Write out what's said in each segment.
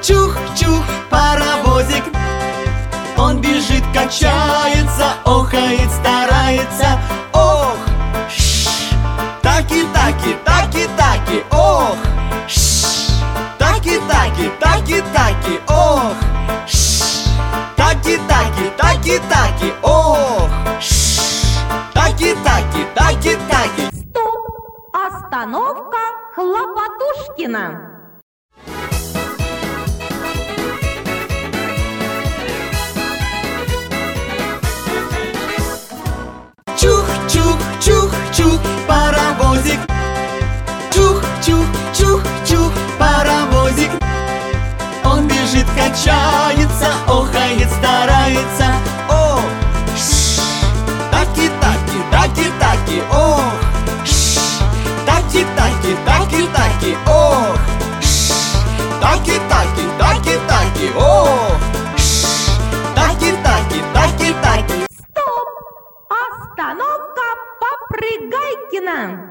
Чух-чух, паровозик, он бежит, качается, охает, старается. Ох, таки-таки, таки-таки, ох, таки-таки, таки-таки, ох, таки-таки, таки-таки, ох, таки-таки, таки-таки. Стоп! Остановка Хлопотушкина. Чух-чух, чух-чух, паровозик. Чух-чух, чух-чух, паровозик. Он бежит, качается, охает, старается. Ох, таки-таки, таки-таки, ох, таки-таки, таки-таки, ох, таки-таки, таки-таки, ох, таки-таки, таки-таки. Стоп! Остановка Попрыгайкина.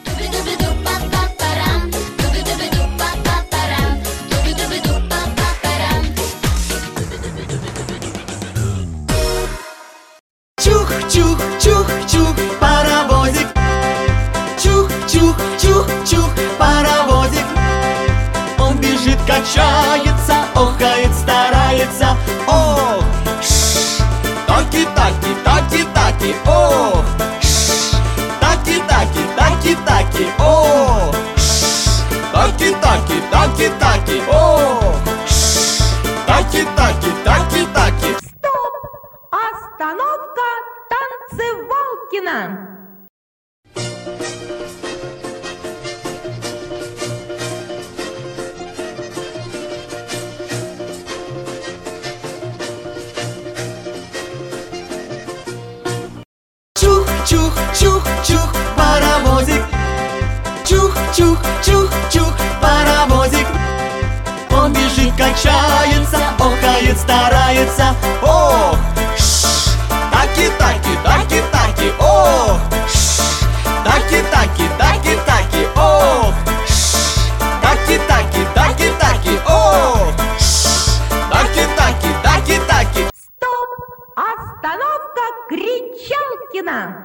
Чух-чух, чух-чух, паровозик. Чух-чух, чух-чух, паровозик. Он бежит, качается, охает, старается. Ох, таки-таки, таки-таки, ох, таки-таки, таки-таки, ох, таки-таки, таки-таки, ох, таки-таки, таки-таки. Стоп! Остановка Танцевалкина. Чух-чух, чух-чух, паровозик. Чух-чух, чух-чух, паровозик. Он бежит, качается, охает, старается. Ох, таки-таки, таки-таки, ох, таки-таки, таки-таки, ох, таки-таки, таки-таки, ох, таки-таки, таки-таки. Стоп! Остановка Кричалкина.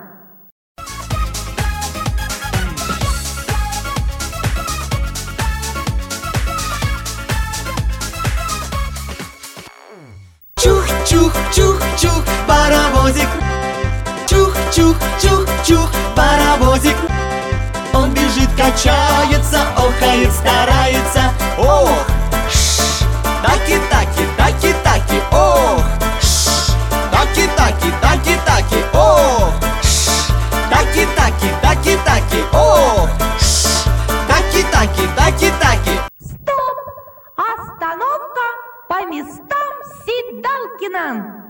Чух-чух, чух-чух, паровозик. Чух-чух, чух-чух, паровозик. Он бежит, качается, охает, старается. Ох, таки-таки, таки-таки, ох, таки-таки, таки-таки, ох, таки-таки, таки-таки, ох, таки-таки, таки-таки. Стоп! Остановка по местам Сидалкина.